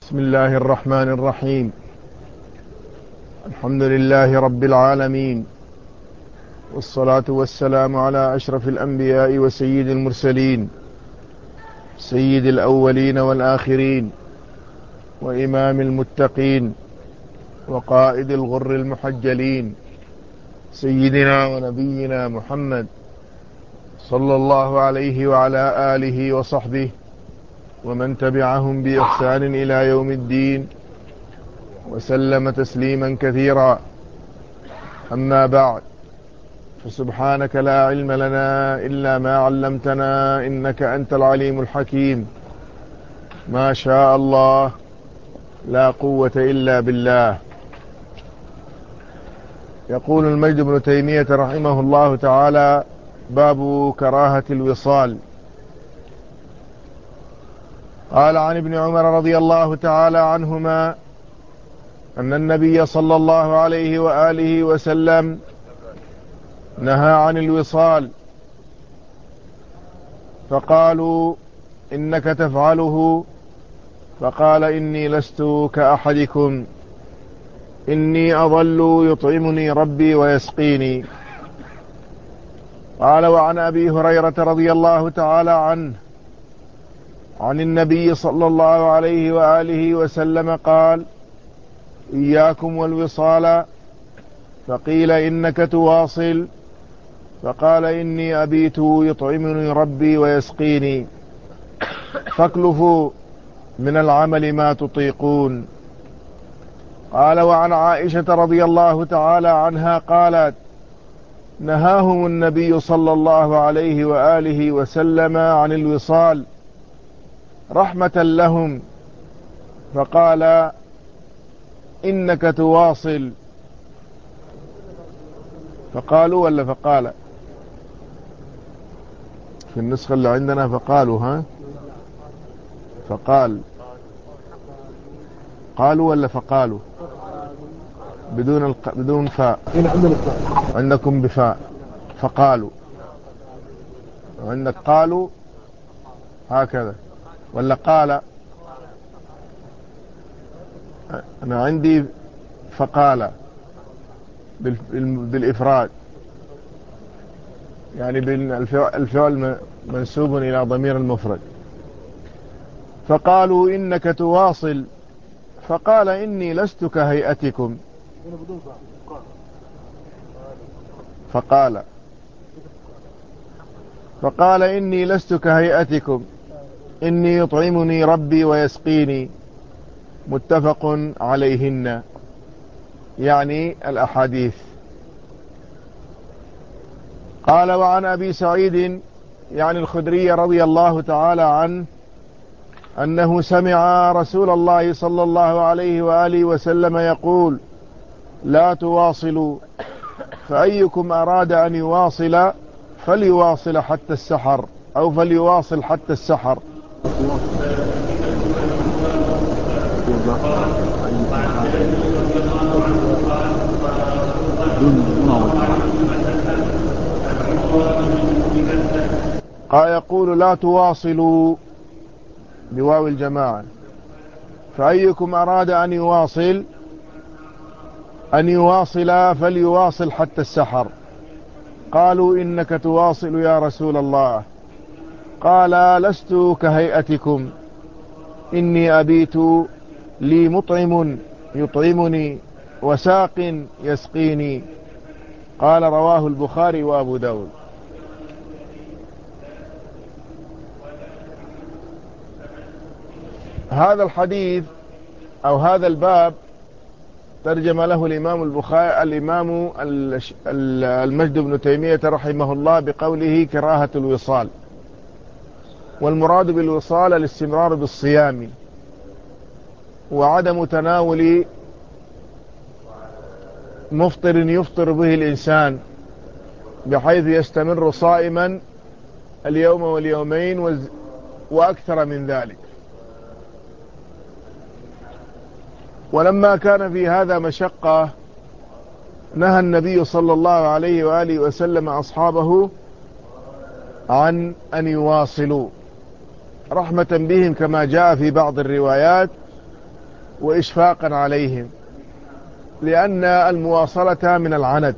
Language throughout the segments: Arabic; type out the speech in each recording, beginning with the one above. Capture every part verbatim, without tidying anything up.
بسم الله الرحمن الرحيم. الحمد لله رب العالمين، والصلاة والسلام على أشرف الأنبياء وسيد المرسلين، سيد الأولين والآخرين، وإمام المتقين، وقائد الغر المحجلين، سيدنا ونبينا محمد صلى الله عليه وعلى آله وصحبه ومن تبعهم بإحسان إلى يوم الدين، وسلم تسليما كثيرا. أما بعد، فسبحانك لا علم لنا إلا ما علمتنا إنك أنت العليم الحكيم. ما شاء الله، لا قوة إلا بالله. يقول المجد بن تيمية رحمه الله تعالى: باب كراهة الوصال. قال عن ابن عمر رضي الله تعالى عنهما أن النبي صلى الله عليه وآله وسلم نهى عن الوصال، فقالوا: إنك تفعله؟ فقال: إني لست كأحدكم، إني أظل يطعمني ربي ويسقيني. قال: وعن أبي هريرة رضي الله تعالى عنه عن النبي صلى الله عليه وآله وسلم قال: إياكم والوصال. فقيل: إنك تواصل؟ فقال: إني أبيت يطعمني ربي ويسقيني، فاكلفوا من العمل ما تطيقون. قال: وعن عائشة رضي الله تعالى عنها قالت: نهاهم النبي صلى الله عليه وآله وسلم عن الوصال رحمة لهم، فقال: إنك تواصل. فقالوا ولا فقال؟ في النسخة اللي عندنا فقالوا. ها، فقال. قالوا ولا فقالوا؟ بدون الق... بدون فاء. عندكم بفاء. فقالوا. وعندك قالوا هكذا ولا قال؟ أنا عندي فقال بالإفراد، يعني بالفعل منسوب إلى ضمير المفرد. فقالوا: إنك تواصل. فقال: إني لست كهيئتكم. فقال فقال إني لست كهيئتكم، إني يطعمني ربي ويسقيني. متفق عليهن، يعني الأحاديث. قال: وعن أبي سعيد يعني الخدري رضي الله تعالى عنه أنه سمع رسول الله صلى الله عليه وآله وسلم يقول: لا تواصلوا، فأيكم أراد أن يواصل فليواصل حتى السحر، أو فليواصل حتى السحر. قال: يقول: لا تواصلوا بواو الجماعة، فأيكم أراد أن يواصل أن يواصل فليواصل حتى السحر. قالوا: إنك تواصل يا رسول الله. قال: لست كهيئتكم، إني أبيت لي مطعم يطعمني وساق يسقيني. قال: رواه البخاري وأبو داود. هذا الحديث أو هذا الباب ترجم له الإمام البخاري الإمام المجد بن تيمية رحمه الله بقوله: كراهة الوصال. والمراد بالوصال الاستمرار بالصيام وعدم تناول مفطر يفطر به الإنسان بحيث يستمر صائما اليوم واليومين وأكثر من ذلك. ولما كان في هذا مشقة نهى النبي صلى الله عليه وآله وسلم أصحابه عن أن يواصلوا رحمة بهم، كما جاء في بعض الروايات: وإشفاقا عليهم، لأن المواصلة من العنت.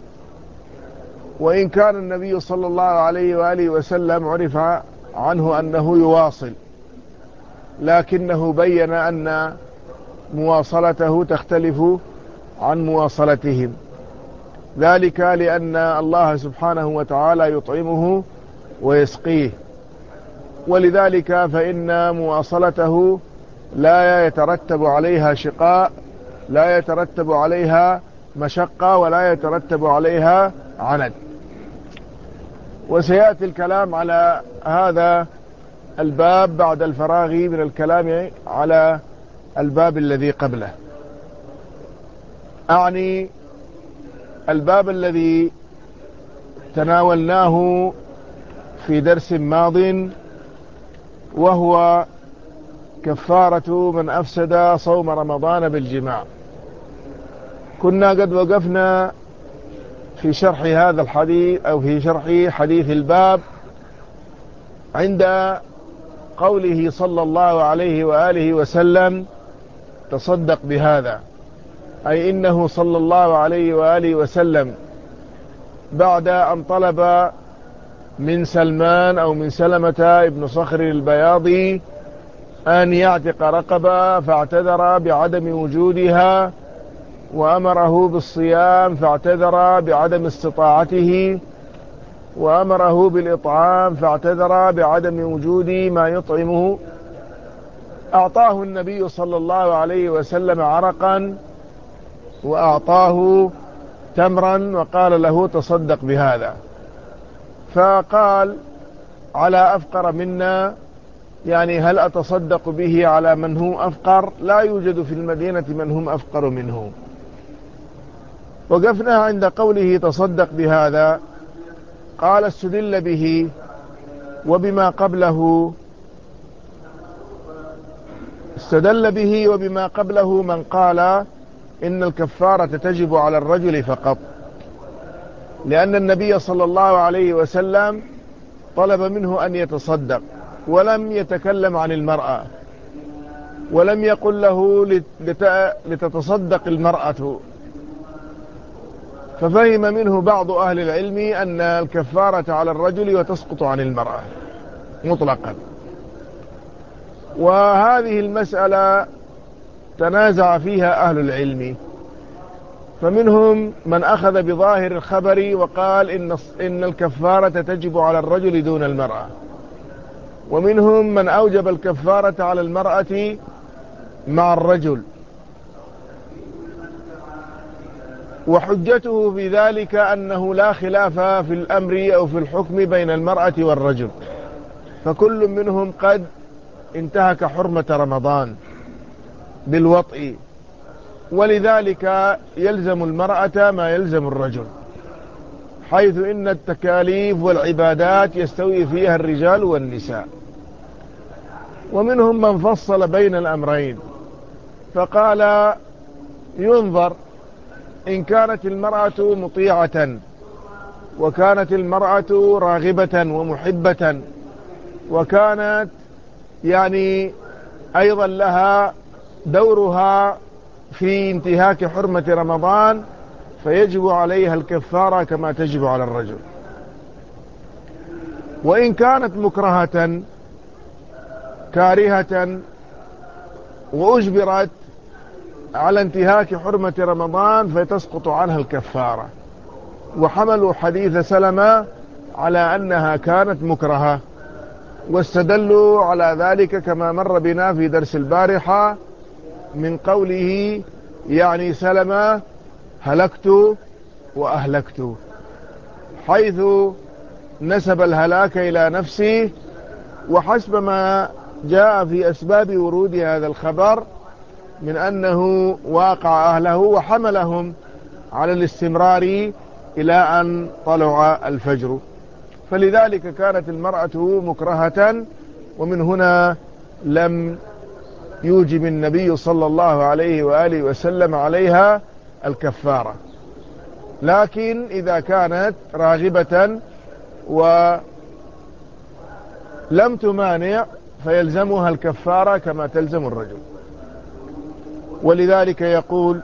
وإن كان النبي صلى الله عليه وآله وسلم عرف عنه أنه يواصل، لكنه بين أن مواصلته تختلف عن مواصلتهم، ذلك لأن الله سبحانه وتعالى يطعمه ويسقيه، ولذلك فإن مواصلته لا يترتب عليها شقاء، لا يترتب عليها مشقة، ولا يترتب عليها عنت. وسيأتي الكلام على هذا الباب بعد الفراغ من الكلام على الباب الذي قبله، أعني الباب الذي تناولناه في درس ماض، وهو كفارة من أفسد صوم رمضان بالجماع. كنا قد وقفنا في شرح هذا الحديث أو في شرح حديث الباب عند قوله صلى الله عليه وآله وسلم: تصدق بهذا، أي إنه صلى الله عليه وآله وسلم بعد أن طلب من سلمان أو من سلمة ابن صخر البياضي أن يعتق رقبة فاعتذر بعدم وجودها، وأمره بالصيام فاعتذر بعدم استطاعته، وأمره بالإطعام فاعتذر بعدم وجود ما يطعمه، أعطاه النبي صلى الله عليه وسلم عرقا وأعطاه تمرا وقال له: تصدق بهذا. فقال: على أفقر منا، يعني هل أتصدق به على من هم أفقر؟ لا يوجد في المدينة من هم أفقر منه. وقفنا عند قوله: تصدق بهذا. قال: استدل به وبما قبله استدل به وبما قبله من قال إن الكفارة تجب على الرجل فقط، لأن النبي صلى الله عليه وسلم طلب منه أن يتصدق، ولم يتكلم عن المرأة، ولم يقل له لتتصدق المرأة. ففهم منه بعض أهل العلم أن الكفارة على الرجل وتسقط عن المرأة مطلقا. وهذه المسألة تنازع فيها أهل العلم، فمنهم من أخذ بظاهر الخبر وقال إن إن الكفارة تجب على الرجل دون المرأة، ومنهم من أوجب الكفارة على المرأة مع الرجل. وحجته في ذلك أنه لا خلاف في الأمر أو في الحكم بين المرأة والرجل، فكل منهم قد انتهك حرمة رمضان بالوطء، ولذلك يلزم المرأة ما يلزم الرجل، حيث إن التكاليف والعبادات يستوي فيها الرجال والنساء. ومنهم من فصل بين الأمرين فقال: ينظر، إن كانت المرأة مطيعة وكانت المرأة راغبة ومحبة وكانت يعني أيضا لها دورها في انتهاك حرمة رمضان، فيجب عليها الكفارة كما تجب على الرجل. وإن كانت مكرهة كارهة وأجبرت على انتهاك حرمة رمضان فتسقط عنها الكفارة. وحملوا حديث سلمة على أنها كانت مكرهة، واستدلوا على ذلك كما مر بنا في درس البارحة من قوله يعني سلمة: هلكت وأهلكت، حيث نسب الهلاك إلى نفسه. وحسب ما جاء في أسباب ورود هذا الخبر من أنه واقع أهله وحملهم على الاستمرار إلى أن طلع الفجر، فلذلك كانت المرأة مكرهة، ومن هنا لم يوجب النبي صلى الله عليه وآله وسلم عليها الكفارة. لكن إذا كانت راغبة ولم تمانع فيلزمها الكفارة كما تلزم الرجل. ولذلك يقول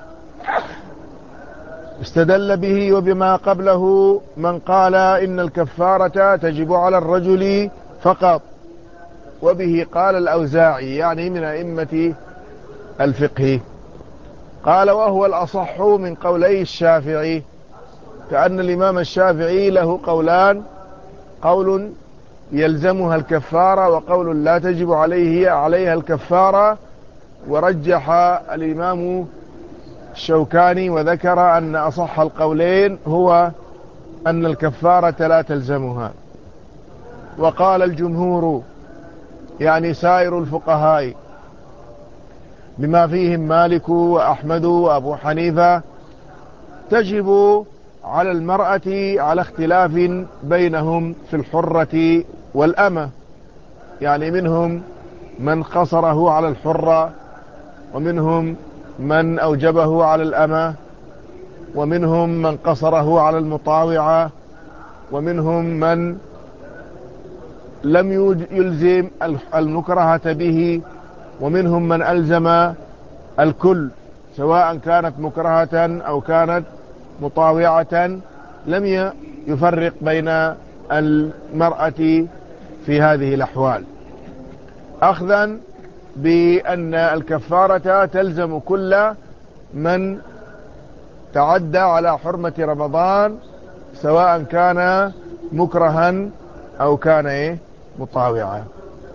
استدل به وبما قبله من قال إن الكفارة تجب على الرجل فقط، وبه قال الأوزاعي يعني من أئمة الفقه. قال وهو الأصح من قولي الشافعي، كأن الإمام الشافعي له قولان، قول يلزمها الكفارة وقول لا تجب عليه عليها الكفارة. ورجح الإمام الشوكاني وذكر أن أصح القولين هو أن الكفارة لا تلزمها. وقال الجمهور يعني سائر الفقهاء بما فيهم مالك وأحمد وأبو حنيفة تجب على المرأة على اختلاف بينهم في الحرة والأمة، يعني منهم من قصره على الحرة، ومنهم من أوجبه على الأمة، ومنهم من قصره على المطاوعة، ومنهم من لم يلزم المكرهة به، ومنهم من ألزم الكل سواء كانت مكرهة أو كانت مطاوعة، لم يفرق بين المرأة في هذه الأحوال، أخذا بأن الكفارة تلزم كل من تعدى على حرمة رمضان سواء كان مكرها أو كان إيه مطاوعا.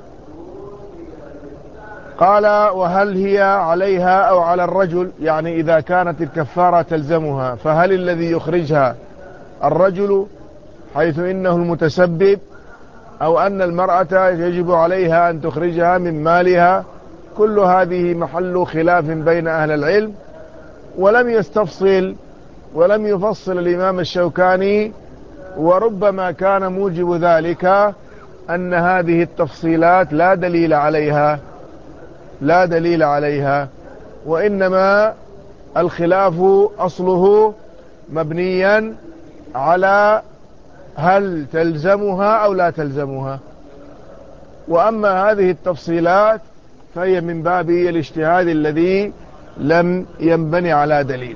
قال وهل هي عليها أو على الرجل، يعني إذا كانت الكفارة تلزمها فهل الذي يخرجها الرجل حيث إنه المتسبب، أو أن المرأة يجب عليها أن تخرجها من مالها؟ كل هذه محل خلاف بين أهل العلم، ولم يستفصل ولم يفصل الإمام الشوكاني، وربما كان موجب ذلك أن هذه التفصيلات لا دليل عليها لا دليل عليها وإنما الخلاف أصله مبنيا على هل تلزمها أو لا تلزمها. وأما هذه التفصيلات فهي من باب الاجتهاد الذي لم ينبني على دليل.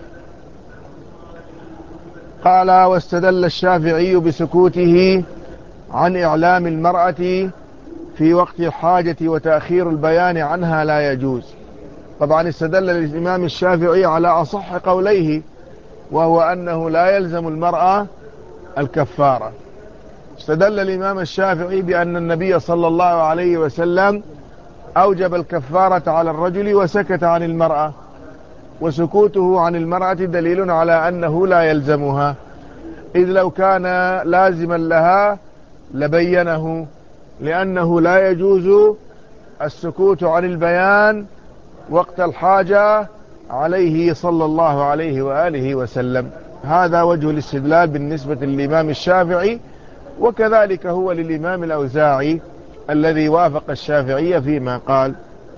قال واستدل الشافعي بسكوته عن إعلام المرأة في وقت الحاجة وتأخير البيان عنها لا يجوز. طبعا استدل الإمام الشافعي على أصح قوليه، وهو أنه لا يلزم المرأة الكفارة. استدل الإمام الشافعي بأن النبي صلى الله عليه وسلم أوجب الكفارة على الرجل وسكت عن المرأة، وسكوته عن المرأة دليل على أنه لا يلزمها، إذ لو كان لازما لها لبينه، لأنه لا يجوز السكوت عن البيان وقت الحاجة عليه صلى الله عليه وآله وسلم. هذا وجه الاستدلال بالنسبة للإمام الشافعي، وكذلك هو للإمام الأوزاعي الذي وافق الشافعية فيما قال.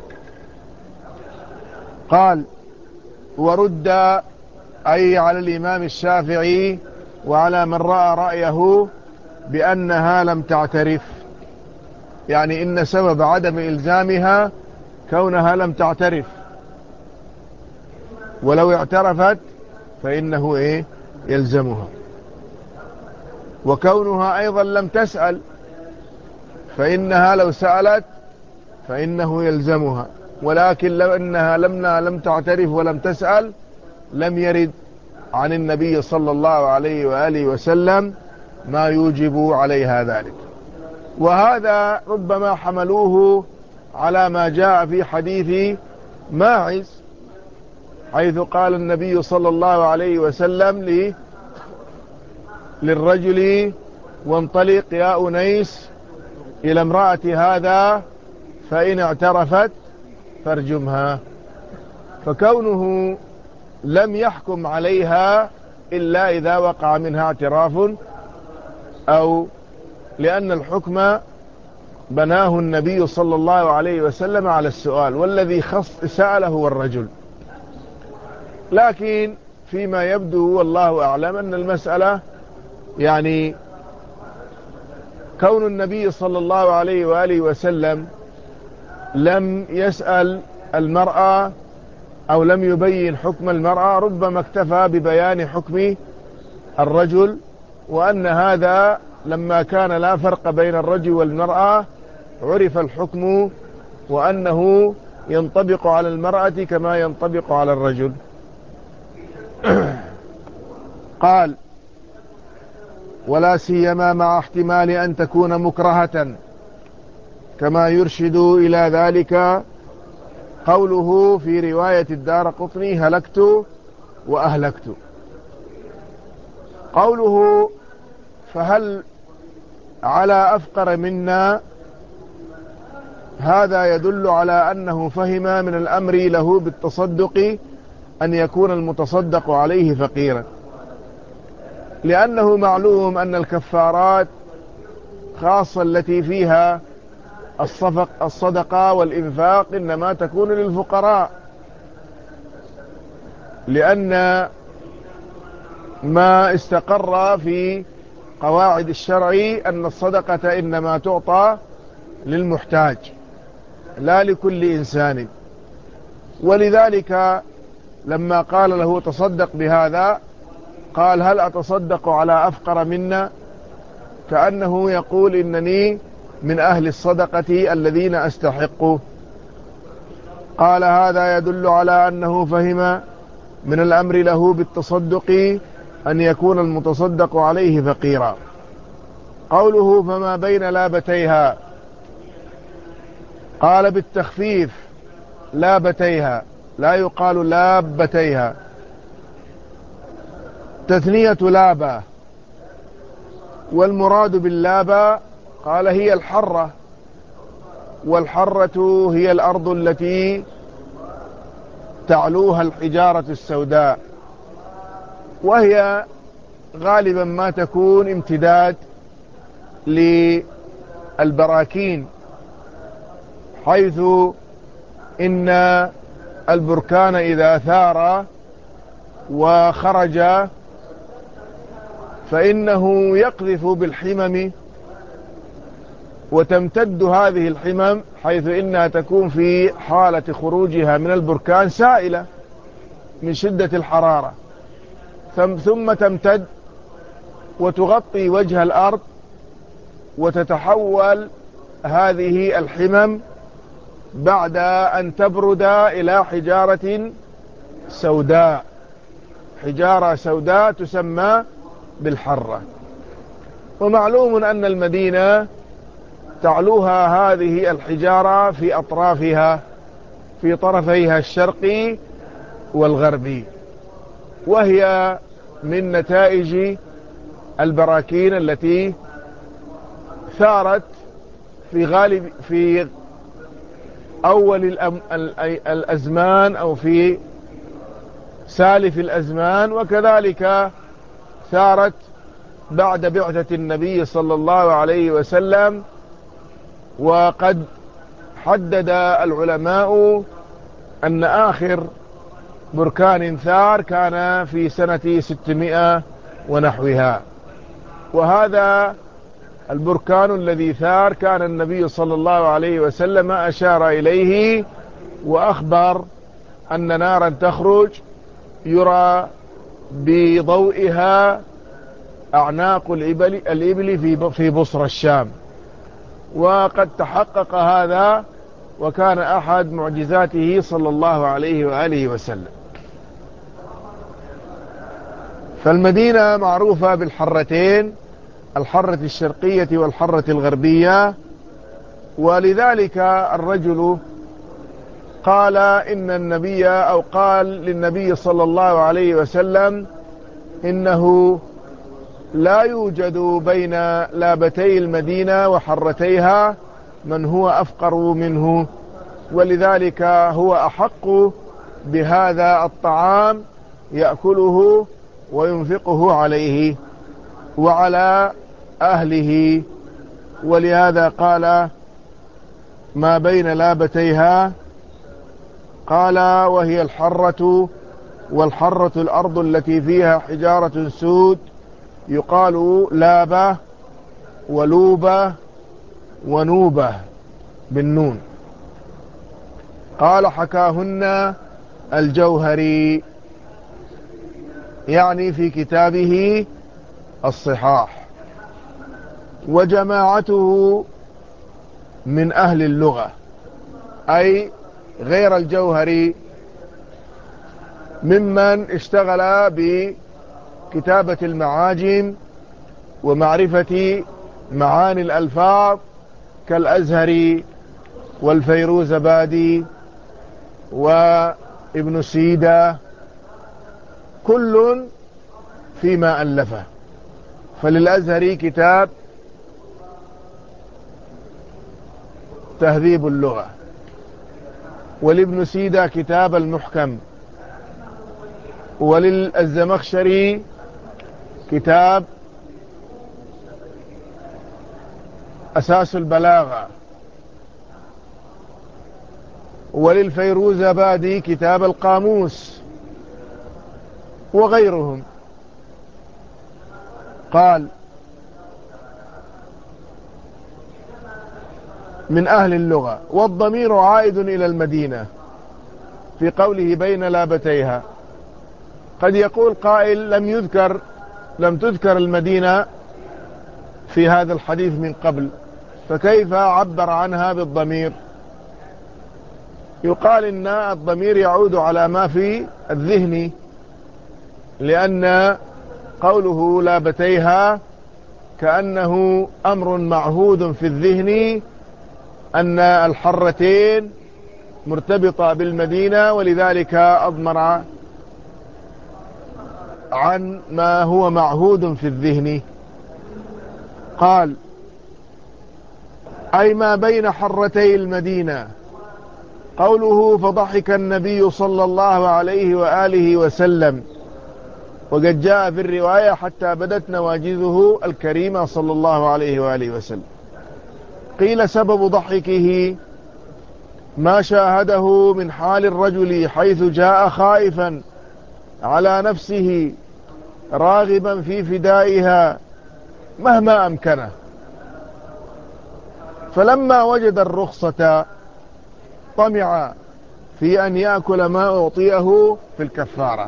قال ورد أي على الإمام الشافعي وعلى من رأى رأيه بأنها لم تعترف، يعني إن سبب عدم إلزامها كونها لم تعترف، ولو اعترفت فإنه إيه يلزمها، وكونها أيضا لم تسأل فإنها لو سألت فإنه يلزمها، ولكن لو أنها لم لم تعترف ولم تسأل لم يرد عن النبي صلى الله عليه وآله وسلم ما يوجب عليها ذلك. وهذا ربما حملوه على ما جاء في حديث ماعز، حيث قال النبي صلى الله عليه وسلم للرجل وانطلق يا أنيس إلى امرأة هذا فإن اعترفت فارجمها، فكونه لم يحكم عليها إلا إذا وقع منها اعتراف، أو لأن الحكم بناه النبي صلى الله عليه وسلم على السؤال، والذي خص سأله هو الرجل. لكن فيما يبدو والله أعلم أن المسألة يعني كون النبي صلى الله عليه وآله وسلم لم يسأل المرأة أو لم يبين حكم المرأة، ربما اكتفى ببيان حكم الرجل، وأن هذا لما كان لا فرق بين الرجل والمرأة عرف الحكم، وأنه ينطبق على المرأة كما ينطبق على الرجل. قال: ولا سيما مع احتمال أن تكون مكرهة، كما يرشد إلى ذلك قوله في رواية الدارقطني: هلكت وأهلكت. قوله: فهل على أفقر منا، هذا يدل على أنه فهم من الأمر له بالتصدق أن يكون المتصدق عليه فقيرا، لأنه معلوم أن الكفارات خاصة التي فيها الصفق الصدقة والإنفاق إنما تكون للفقراء، لأن ما استقر في قواعد الشرع أن الصدقة إنما تعطى للمحتاج لا لكل إنسان. ولذلك لما قال له تصدق بهذا قال: هل أتصدق على أفقر منا؟ كأنه يقول إنني من أهل الصدقة الذين أستحقوا. قال: هذا يدل على أنه فهم من الأمر له بالتصدق أن يكون المتصدق عليه فقيرا. قوله: فما بين لابتيها، قال بالتخفيف لابتيها، لا يقال لابتيها، تثنية لابة. والمراد باللابة قال هي الحرة، والحرة هي الأرض التي تعلوها الحجارة السوداء، وهي غالبا ما تكون امتداد للبراكين، حيث إن البركان إذا ثار وخرج فإنه يقذف بالحمم، وتمتد هذه الحمم حيث إنها تكون في حالة خروجها من البركان سائلة من شدة الحرارة، ثم تمتد وتغطي وجه الأرض، وتتحول هذه الحمم بعد أن تبرد إلى حجارة سوداء، حجارة سوداء تسمى بالحرة. ومعلوم أن المدينة تعلوها هذه الحجارة في أطرافها، في طرفيها الشرقي والغربي، وهي من نتائج البراكين التي ثارت في غالب في أول الأزمان أو في سالف الأزمان، وكذلك ثارت بعد بعثة النبي صلى الله عليه وسلم. وقد حدد العلماء أن آخر بركان ثار كان في سنة ستمائة ونحوها، وهذا البركان الذي ثار كان النبي صلى الله عليه وسلم أشار إليه وأخبر أن نارا تخرج يرى بضوئها أعناق الإبل, الإبل في في بصرى الشام، وقد تحقق هذا، وكان أحد معجزاته صلى الله عليه وآله وسلم. فالمدينة معروفة بالحرتين، الحرة الشرقية والحرة الغربية. ولذلك الرجل قال إن النبي أو قال للنبي صلى الله عليه وسلم إنه لا يوجد بين لابتي المدينة وحرتيها من هو أفقر منه، ولذلك هو أحق بهذا الطعام يأكله وينفقه عليه وعلى أهله. ولهذا قال ما بين لابتيها، قال وهي الحرة، والحرة الأرض التي فيها حجارة سود، يقال لابة ولوبة ونوبة بالنون. قال حكاهن الجوهري، يعني في كتابه الصحاح. وجماعته من أهل اللغة، أي غير الجوهري ممن اشتغل بكتابة المعاجم ومعرفة معاني الألفاظ كالأزهري والفيروزبادي وابن سيدة، كل فيما ألفه. فللأزهري كتاب تهذيب اللغة، ولابن سيدة كتاب المحكم، وللزمخشري كتاب أساس البلاغة، وللفيروزبادي كتاب القاموس، وغيرهم. قال من أهل اللغة. والضمير عائد إلى المدينة في قوله بين لابتيها. قد يقول قائل لم يذكر لم تذكر المدينة في هذا الحديث من قبل، فكيف عبر عنها بالضمير؟ يقال إن الضمير يعود على ما في الذهن، لأن قوله لابتيها كأنه أمر معهود في الذهن أن الحرتين مرتبطة بالمدينة، ولذلك أضمر عن ما هو معهود في الذهن. قال أي ما بين حرتي المدينة. قوله فضحك النبي صلى الله عليه وآله وسلم، وقد جاء في الرواية حتى بدت نواجذه الكريمة صلى الله عليه وآله وسلم. قيل سبب ضحكه ما شاهده من حال الرجل حيث جاء خائفا على نفسه راغبا في فدائها مهما أمكنه، فلما وجد الرخصة طمع في أن يأكل ما أعطيه في الكفارة.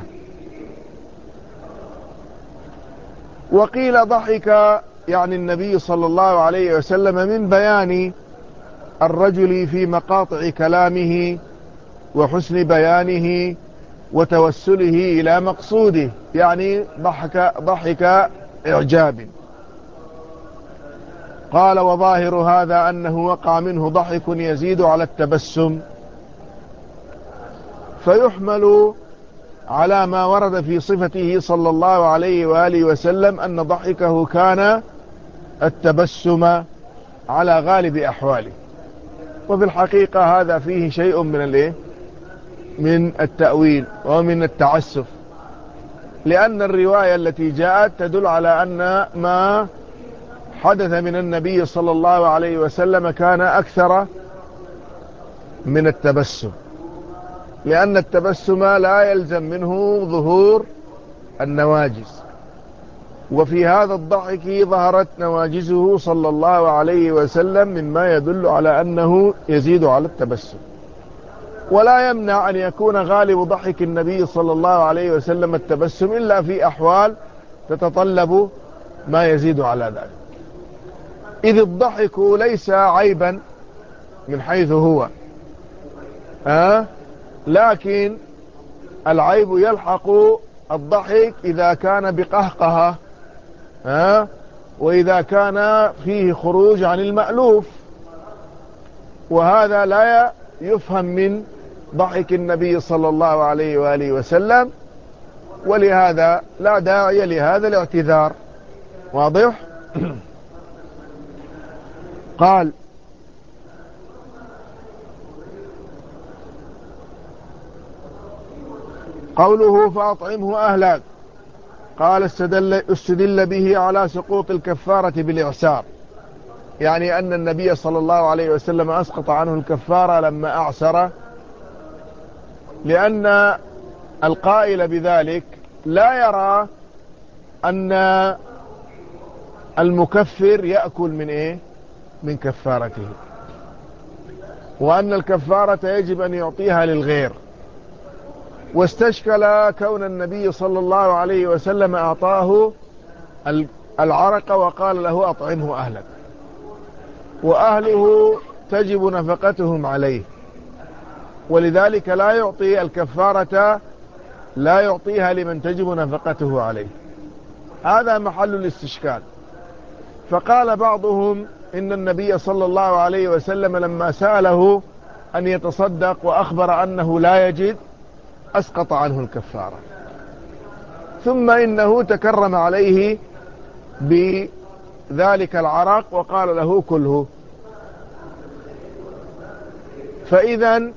وقيل ضحك يعني النبي صلى الله عليه وسلم من بيان الرجل في مقاطع كلامه وحسن بيانه وتوسله إلى مقصوده، يعني ضحك ضحك إعجاب. قال وظاهر هذا أنه وقع منه ضحك يزيد على التبسم، فيحمل على ما ورد في صفته صلى الله عليه وآله وسلم أن ضحكه كان التبسم على غالب أحواله. وفي الحقيقة هذا فيه شيء من الايه من التأويل ومن التعسف، لأن الرواية التي جاءت تدل على أن ما حدث من النبي صلى الله عليه وسلم كان أكثر من التبسم، لأن التبسم لا يلزم منه ظهور النواجز، وفي هذا الضحك ظهرت نواجزه صلى الله عليه وسلم مما يدل على أنه يزيد على التبسم. ولا يمنع أن يكون غالب ضحك النبي صلى الله عليه وسلم التبسم، إلا في أحوال تتطلب ما يزيد على ذلك، إذ الضحك ليس عيبا من حيث هو أه؟ لكن العيب يلحق الضحك إذا كان بقهقهة أه؟ وإذا كان فيه خروج عن المألوف، وهذا لا يفهم من ضحك النبي صلى الله عليه وآله وسلم، ولهذا لا داعي لهذا الاعتذار. واضح؟ قال قوله فأطعمه أهلك. قال استدل, استدل به على سقوط الكفارة بالإعسار، يعني أن النبي صلى الله عليه وسلم أسقط عنه الكفارة لما أعسر، لأن القائل بذلك لا يرى أن المكفر يأكل من إيه من كفارته، وأن الكفارة يجب أن يعطيها للغير، واستشكل كون النبي صلى الله عليه وسلم أعطاه العرق وقال له أطعمه أهلك، وأهله تجب نفقتهم عليه، ولذلك لا يعطي الكفارة، لا يعطيها لمن تجب نفقته عليه. هذا محل الاستشكال. فقال بعضهم إن النبي صلى الله عليه وسلم لما سأله أن يتصدق وأخبر أنه لا يجد أسقط عنه الكفارة، ثم إنه تكرم عليه بذلك العرق وقال له كله. فإذا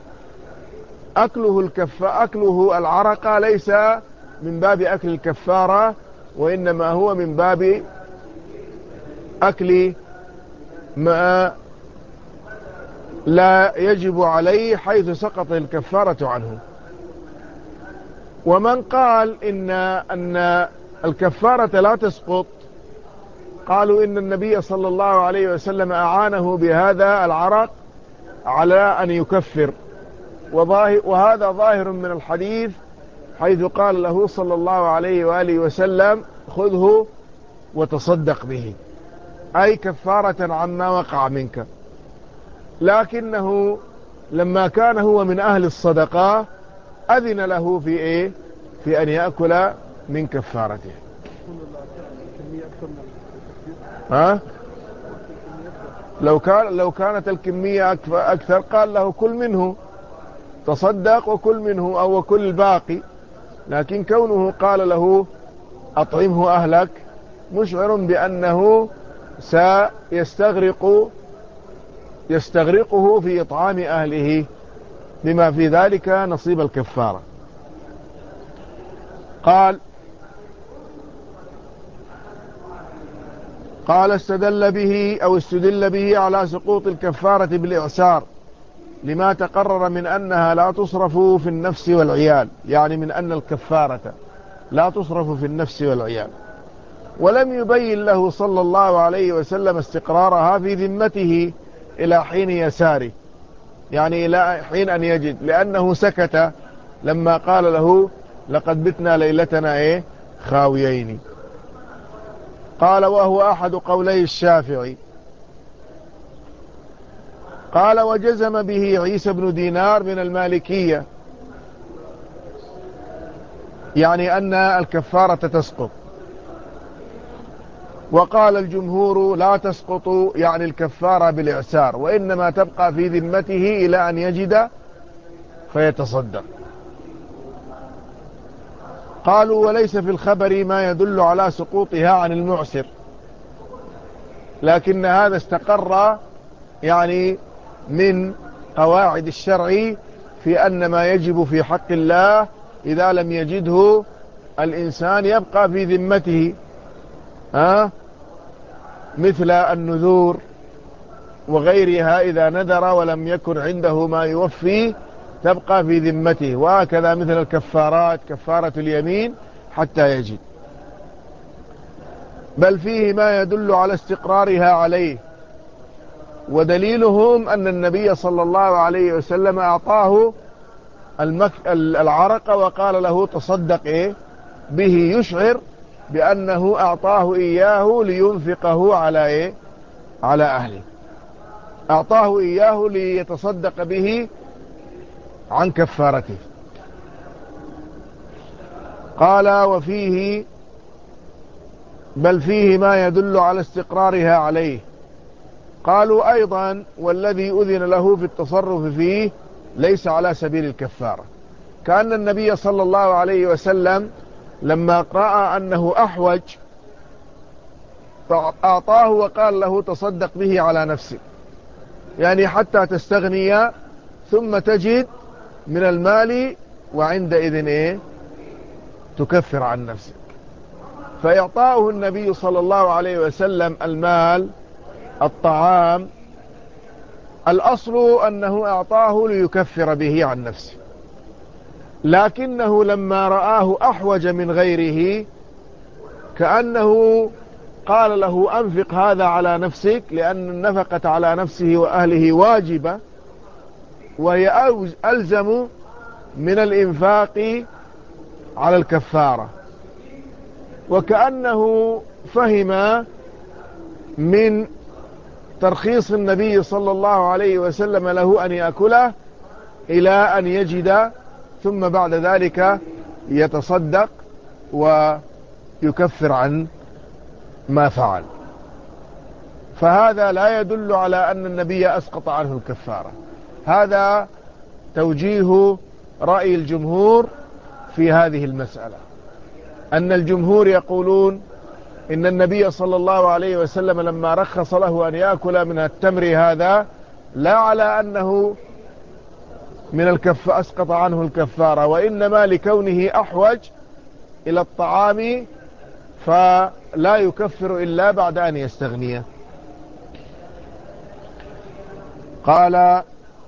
أكله, الكف... أكله العرق ليس من باب أكل الكفارة، وإنما هو من باب أكل ما لا يجب عليه حيث سقط الكفارة عنه. ومن قال إن, أن الكفارة لا تسقط، قالوا إن النبي صلى الله عليه وسلم أعانه بهذا العرق على أن يكفر، وهذا ظاهر من الحديث حيث قال له صلى الله عليه وآله وسلم خذه وتصدق به، أي كفارة عما وقع منك. لكنه لما كان هو من أهل الصدقة أذن له في إيه؟ في أن يأكل من كفارته. ها؟ لو كان لو كانت الكمية أكثر قال له كل منه، تصدق وكل منه أو كل الباقي، لكن كونه قال له أطعمه أهلك مشعر بأنه سيستغرق يستغرقه في إطعام أهله بما في ذلك نصيب الكفارة. قال قال استدل به أو استدل به على سقوط الكفارة بالإعسار، لما تقرر من أنها لا تصرف في النفس والعيال، يعني من أن الكفارة لا تصرف في النفس والعيال. ولم يبين له صلى الله عليه وسلم استقرارها في ذمته إلى حين يساره، يعني إلى حين أن يجد، لأنه سكت لما قال له لقد بتنا ليلتنا إيه خاويين. قال وهو أحد قولي الشافعي. قال وجزم به عيسى بن دينار من المالكية، يعني أن الكفارة تسقط. وقال الجمهور لا تسقط، يعني الكفارة بالإعسار، وإنما تبقى في ذمته إلى أن يجد فيتصدق. قالوا وليس في الخبر ما يدل على سقوطها عن المعسر، لكن هذا استقر يعني من قواعد الشرع في أن ما يجب في حق الله إذا لم يجده الإنسان يبقى في ذمته، ها؟ مثل النذور وغيرها، إذا نذر ولم يكن عنده ما يوفي تبقى في ذمته، وهكذا مثل الكفارات، كفارة اليمين حتى يجد. بل فيه ما يدل على استقرارها عليه، ودليلهم أن النبي صلى الله عليه وسلم أعطاه المك... العرق وقال له تصدق إيه به، يشعر بأنه أعطاه إياه لينفقه على إيه على أهله، أعطاه إياه ليتصدق به عن كفارته. قال وفيه بل فيه ما يدل على استقرارها عليه. قالوا أيضا والذي أذن له في التصرف فيه ليس على سبيل الكفارة، كأن النبي صلى الله عليه وسلم لما رأى أنه أحوج أعطاه وقال له تصدق به على نفسك، يعني حتى تستغني ثم تجد من المال، وعندئذ إيه تكفر عن نفسك. فإعطاؤه النبي صلى الله عليه وسلم المال، الطعام، الأصل أنه أعطاه ليكفر به عن نفسه، لكنه لما رآه أحوج من غيره كأنه قال له أنفق هذا على نفسك، لأن النفقة على نفسه وأهله واجبة، وهي ألزم من الإنفاق على الكفارة، وكأنه فهم من ترخيص النبي صلى الله عليه وسلم له أن يأكله إلى أن يجد، ثم بعد ذلك يتصدق ويكفر عن ما فعل. فهذا لا يدل على أن النبي أسقط عنه الكفارة. هذا توجيه رأي الجمهور في هذه المسألة، أن الجمهور يقولون إن النبي صلى الله عليه وسلم لما رخص له أن يأكل من التمر هذا لا على أنه من الكف أسقط عنه الكفارة، وإنما لكونه أحوج إلى الطعام فلا يكفر إلا بعد أن يستغنيه. قال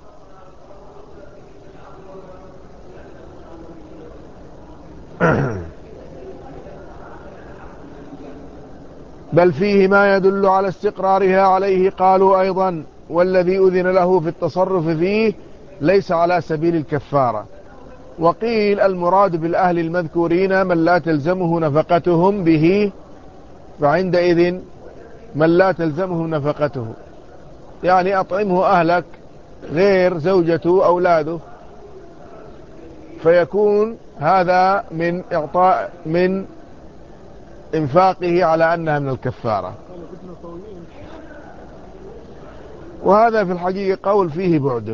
بل فيه ما يدل على استقرارها عليه. قالوا أيضا والذي أذن له في التصرف فيه ليس على سبيل الكفارة. وقيل المراد بالأهل المذكورين من لا تلزمه نفقتهم به، فعندئذ من لا تلزمه نفقته يعني أطعمه أهلك غير زوجته أولاده، فيكون هذا من إعطاء من إنفاقه على أنها من الكفارة. وهذا في الحقيقة قول فيه بعد.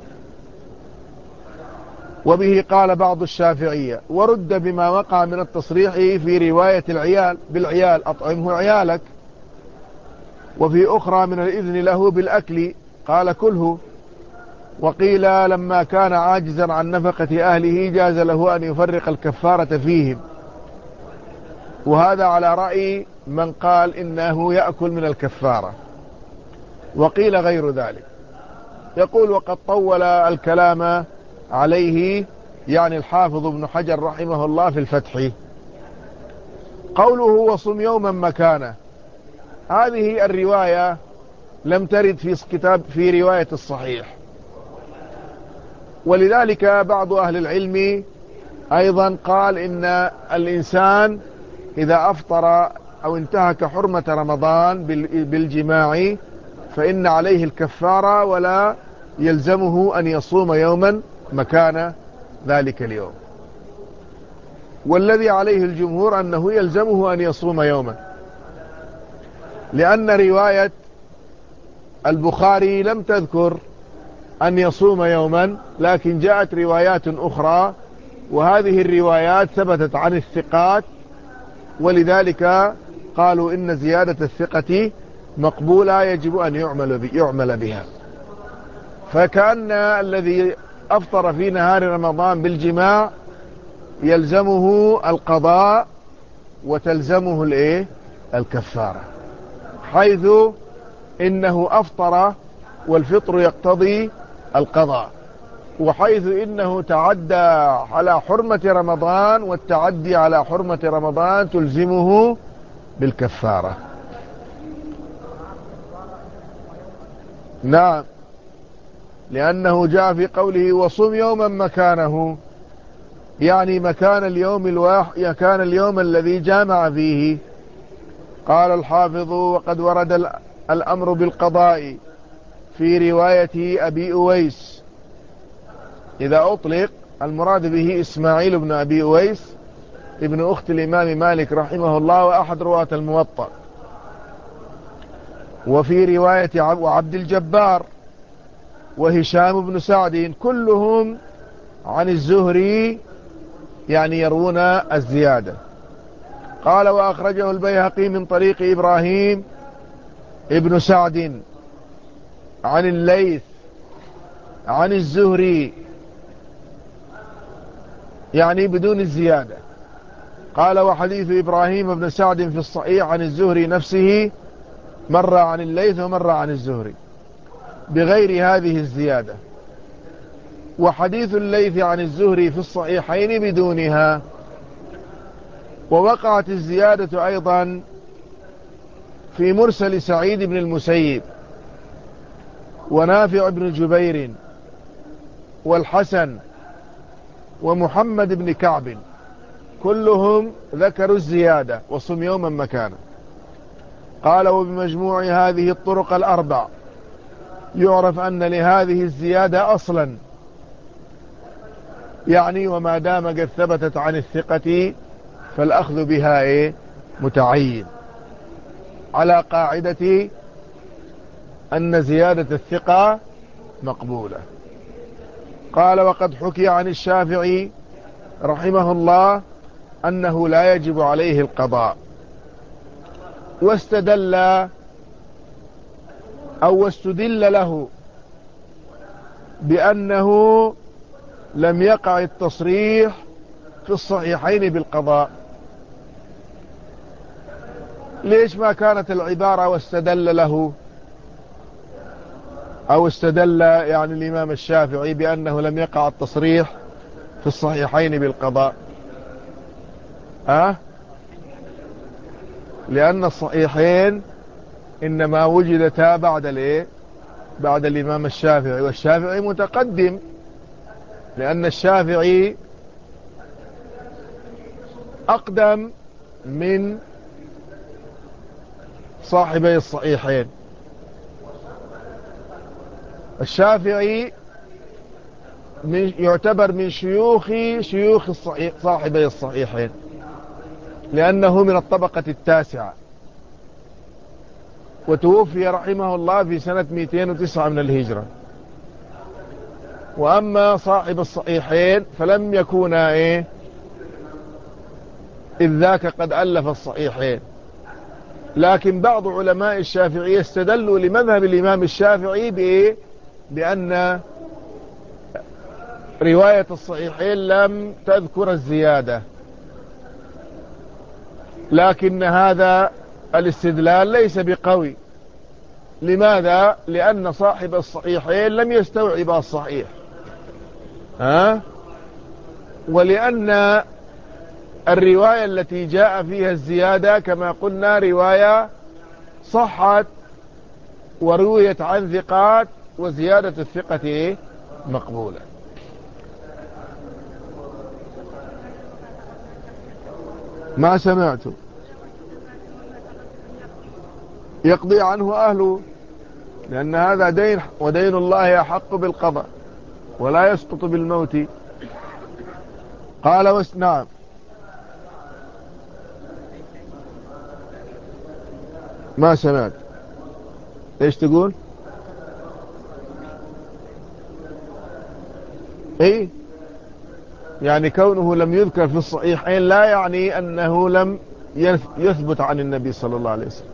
وبه قال بعض الشافعية، ورد بما وقع من التصريح في رواية العيال بالعيال أطعمه عيالك، وفي أخرى من الإذن له بالأكل قال كله. وقيل لما كان عاجزا عن نفقة أهله جاز له أن يفرق الكفارة فيهم، وهذا على رأي من قال إنه يأكل من الكفارة. وقيل غير ذلك. يقول وقد طول الكلام عليه يعني الحافظ ابن حجر رحمه الله في الفتح. قوله وصم يوما مكانه، هذه الرواية لم ترد في كتاب في رواية الصحيح، ولذلك بعض أهل العلم أيضا قال إن الإنسان إذا أفطر أو انتهك حرمة رمضان بالجماع فإن عليه الكفارة ولا يلزمه أن يصوم يوما مكان ذلك اليوم. والذي عليه الجمهور أنه يلزمه أن يصوم يوما، لأن رواية البخاري لم تذكر أن يصوم يوما، لكن جاءت روايات أخرى، وهذه الروايات ثبتت عن الثقات، ولذلك قالوا إن زيادة الثقة مقبولة يجب أن يعمل يعمل بها. فكأن الذي أفطر في نهار رمضان بالجماع يلزمه القضاء وتلزمه الايه الكفارة، حيث إنه أفطر والفطر يقتضي القضاء، وحيث إنه تعدى على حرمة رمضان والتعدي على حرمة رمضان تلزمه بالكفارة. نعم، لأنه جاء في قوله وصم يوما مكانه، يعني مكان اليوم الواحد، كان اليوم الذي جامع فيه. قال الحافظ وقد ورد الأمر بالقضاء في رواية أبي أويس. إذا أطلق المراد به إسماعيل بن أبي أويس ابن أخت الإمام مالك رحمه الله وأحد رواة الموطأ. وفي رواية عبد الجبار وهشام بن سعد كلهم عن الزهري يعني يروون الزيادة. قال وأخرجه البيهقي من طريق إبراهيم ابن سعد عن الليث عن الزهري يعني بدون الزيادة. قال وحديث إبراهيم بن سعد في الصحيح عن الزهري نفسه مر عن الليث ومر عن الزهري بغير هذه الزيادة، وحديث الليث عن الزهري في الصحيحين بدونها. ووقعت الزيادة أيضا في مرسل سعيد بن المسيب ونافع بن جبير والحسن ومحمد بن كعب كلهم ذكروا الزيادة وصم يوما مكانه. قال وبمجموع هذه الطرق الأربع يعرف أن لهذه الزيادة أصلا، يعني وما دام قد ثبتت عن الثقة فالأخذ بها إيه متعين، على قاعدة أن زيادة الثقة مقبولة. قال وقد حكي عن الشافعي رحمه الله أنه لا يجب عليه القضاء، واستدل أو واستدل له بأنه لم يقع التصريح في الصحيحين بالقضاء. ليش ما كانت العبارة واستدل له أو استدل يعني الإمام الشافعي بأنه لم يقع التصريح في الصحيحين بالقضاء؟ أه؟ لأن الصحيحين إنما وجدتا بعد الايه بعد الإمام الشافعي، والشافعي متقدم، لأن الشافعي أقدم من صاحبي الصحيحين. الشافعي من يعتبر من شيوخ شيوخ الصحيح صاحبي الصحيحين، لأنه من الطبقة التاسعة، وتوفي رحمه الله في سنة مئتين وتسعة من الهجرة. وأما صاحب الصحيحين فلم يكونا إيه إذ ذاك قد ألف الصحيحين، لكن بعض علماء الشافعية استدلوا لمذهب الإمام الشافعي بإيه بأن رواية الصحيحين لم تذكر الزيادة، لكن هذا الاستدلال ليس بقوي. لماذا؟ لأن صاحب الصحيحين لم يستوعب الصحيح، ها؟ ولأن الرواية التي جاء فيها الزيادة كما قلنا رواية صحت ورويت عن ثقات، وزيادة الثقة مقبولة. ما سمعت. يقضي عنه أهله، لأن هذا دين، ودين الله أحق بالقضاء ولا يسقط بالموت. قال وس نعم. ما سمعت. ايش تقول؟ ايه يعني كونه لم يذكر في الصحيحين لا يعني أنه لم يثبت عن النبي صلى الله عليه وسلم.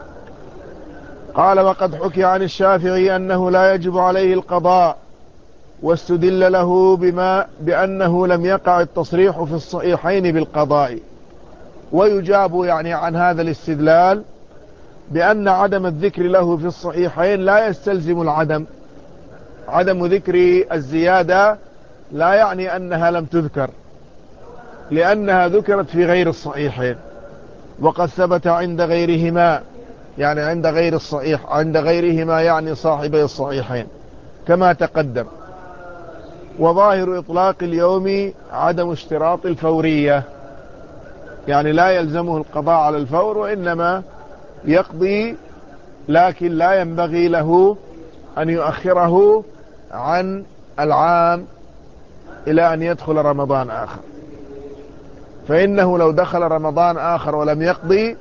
قال وقد حكي عن الشافعي أنه لا يجب عليه القضاء، واستدل له بما بأنه لم يقع التصريح في الصحيحين بالقضاء. ويجاب يعني عن هذا الاستدلال بأن عدم الذكر له في الصحيحين لا يستلزم العدم. عدم ذكر الزيادة لا يعني أنها لم تذكر، لأنها ذكرت في غير الصحيحين، وقد ثبت عند غيرهما، يعني عند غير الصحيح، عند غيرهما يعني صاحبي الصحيحين كما تقدم. وظاهر إطلاق اليوم عدم اشتراط الفورية، يعني لا يلزمه القضاء على الفور، وإنما يقضي، لكن لا ينبغي له أن يؤخره عن العام إلى أن يدخل رمضان آخر، فإنه لو دخل رمضان آخر ولم يقضي،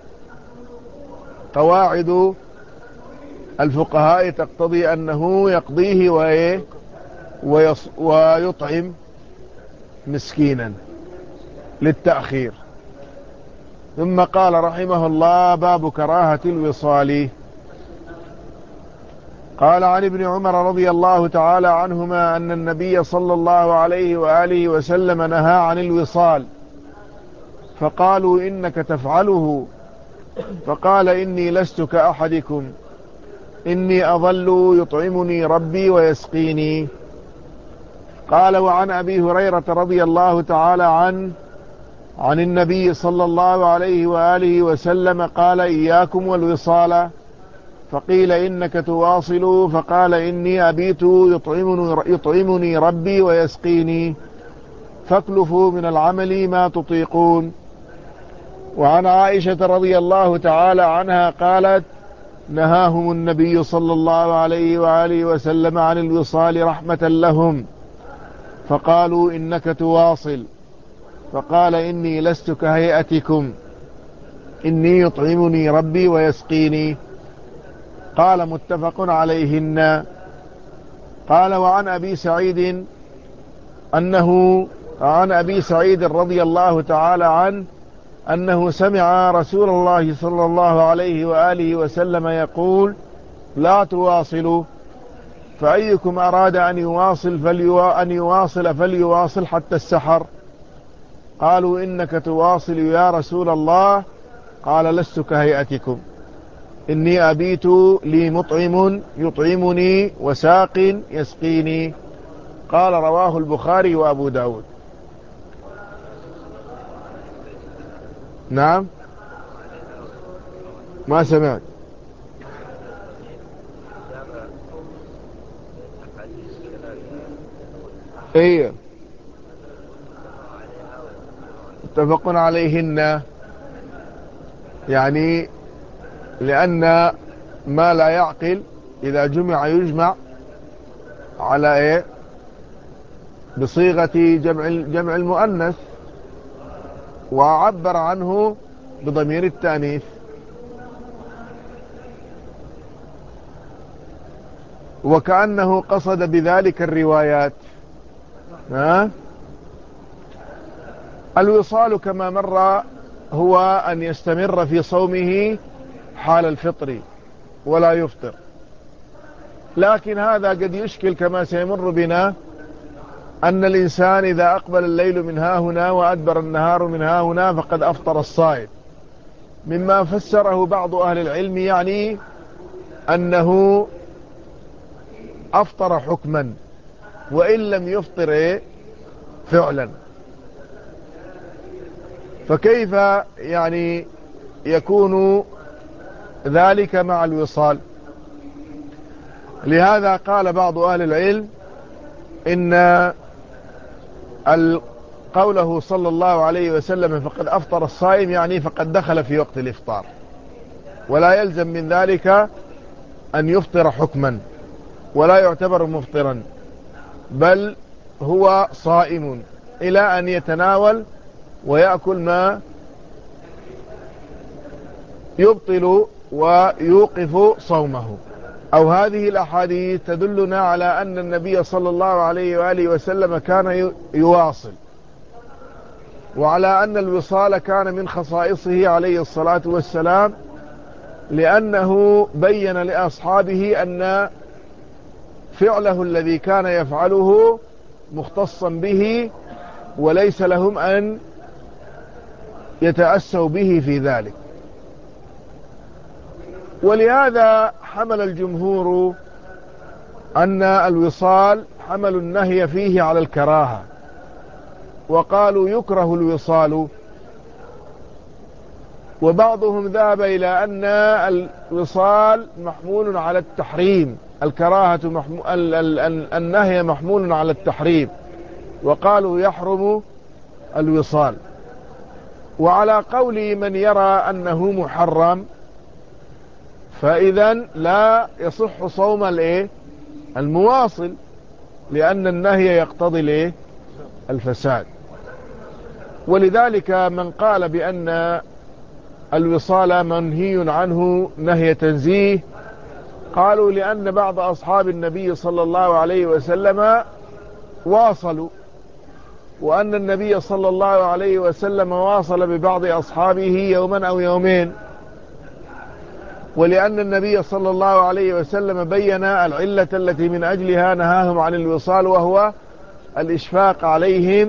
قواعد الفقهاء تقتضي أنه يقضيه ويطعم مسكينا للتأخير. ثم قال رحمه الله باب كراهة الوصال. قال عن ابن عمر رضي الله تعالى عنهما أن النبي صلى الله عليه وآله وسلم نهى عن الوصال، فقالوا إنك تفعله، فقال إني لست كأحدكم، إني أظل يطعمني ربي ويسقيني. قال وعن أبي هريرة رضي الله تعالى عنه عن النبي صلى الله عليه وآله وسلم قال إياكم والوصال، فقيل إنك تواصل، فقال إني أبيت يطعمني, يطعمني ربي ويسقيني. فاكلفوا من العمل ما تطيقون. وعن عائشة رضي الله تعالى عنها قالت نهاهم النبي صلى الله عليه وآله وسلم عن الوصال رحمة لهم، فقالوا إنك تواصل، فقال إني لست كهيئتكم، إني يطعمني ربي ويسقيني. قال متفق عليهن. قال وعن أبي سعيد أنه عن أبي سعيد رضي الله تعالى عنه أنه سمع رسول الله صلى الله عليه وآله وسلم يقول لا تواصلوا، فأيكم أراد أن يواصل, فليو أن يواصل فليواصل حتى السحر. قالوا إنك تواصل يا رسول الله، قال لست كهيئتكم، إني أبيت لي مطعم يطعمني وساق يسقيني. قال رواه البخاري وأبو داود. نعم ما سمعت. ايه متفق عليهن، يعني لأن ما لا يعقل إذا جمع يجمع على ايه بصيغة جمع جمع المؤنث، وعبر عنه بضمير التأنيث. وكأنه قصد بذلك الروايات. ها؟ الوصال كما مر هو أن يستمر في صومه حال الفطر ولا يفطر، لكن هذا قد يشكل كما سيمر بنا، أن الإنسان إذا أقبل الليل من ها هنا وأدبر النهار من ها هنا فقد أفطر الصائم، مما فسره بعض أهل العلم يعني أنه أفطر حكما وإن لم يفطر إيه فعلا. فكيف يعني يكون ذلك مع الوصال؟ لهذا قال بعض أهل العلم إن قوله صلى الله عليه وسلم فقد أفطر الصائم يعني فقد دخل في وقت الإفطار، ولا يلزم من ذلك أن يفطر حكما ولا يعتبر مفطرا، بل هو صائم إلى أن يتناول ويأكل ما يبطل ويوقف صومه. أو هذه الأحاديث تدلنا على أن النبي صلى الله عليه وآله وسلم كان يواصل، وعلى أن الوصال كان من خصائصه عليه الصلاة والسلام، لأنه بين لأصحابه أن فعله الذي كان يفعله مختصا به وليس لهم أن يتأسوا به في ذلك. ولهذا حمل الجمهور أن الوصال حمل النهي فيه على الكراهة، وقالوا يكره الوصال. وبعضهم ذهب إلى أن الوصال محمول على التحريم، الكراهة محمول ال ال ال النهي محمول على التحريم، وقالوا يحرم الوصال. وعلى قول من يرى أنه محرم فإذا لا يصح صوم الايه المواصل، لأن النهي يقتضي الايه الفساد. ولذلك من قال بأن الوصال منهي عنه نهي تنزيه، قالوا لأن بعض أصحاب النبي صلى الله عليه وسلم واصلوا، وأن النبي صلى الله عليه وسلم واصل ببعض أصحابه يوما أو يومين، ولأن النبي صلى الله عليه وسلم بين العلة التي من أجلها نهاهم عن الوصال، وهو الإشفاق عليهم